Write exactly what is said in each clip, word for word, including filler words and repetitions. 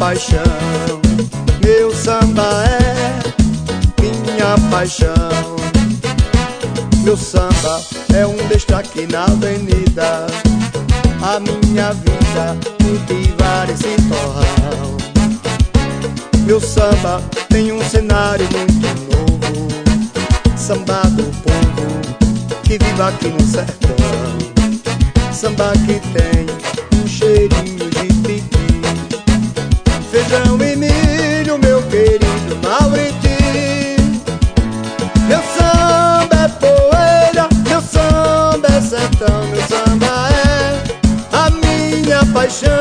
paixão. Meu samba é minha paixão. Meu samba é um destaque na avenida. A minha vida cultivar esse torrão. Meu samba tem um cenário muito novo. Samba do povo que vive aqui no sertão. Samba que tem um cheirinho de piqui, feijão e milho, meu querido Mauriti. Meu samba é poeira, meu samba é sertão. Meu samba é a minha paixão.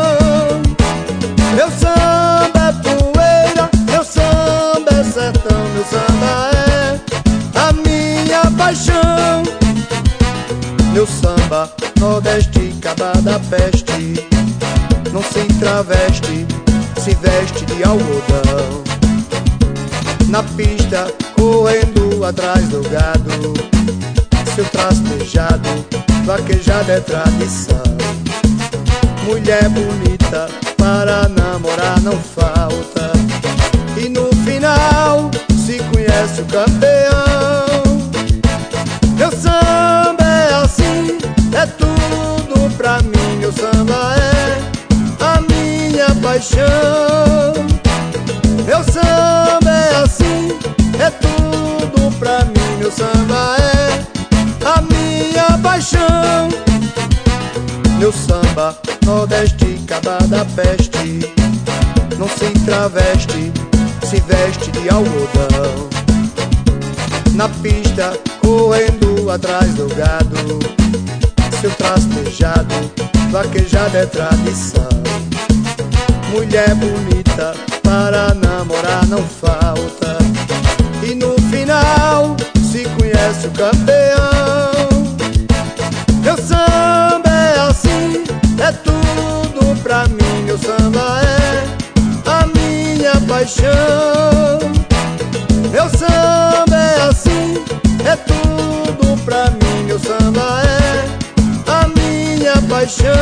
Meu samba é poeira, meu samba é sertão. Meu samba é a minha paixão. Meu samba nordeste, caba da peste, não se traveste, se veste de algodão. Na pista, correndo atrás do gado, seu trastejado, vaquejado é tradição. Mulher bonita, para namorar não falta, e no final, se conhece o campeão. Meu samba é assim, é tudo pra mim. Meu samba é a minha paixão. Meu samba é assim, é tudo pra mim. Meu samba é a minha paixão. Meu samba nordeste, caba da peste, não se traveste, se veste de algodão. Na pista, correndo atrás do gado, seu trastejado, vaquejado é tradição. Mulher bonita, para namorar não falta, e no final, se conhece o campeão. Meu samba é assim, é tudo pra mim. Meu samba é a minha paixão. Meu samba é assim, é tudo pra mim. Meu samba é a minha paixão.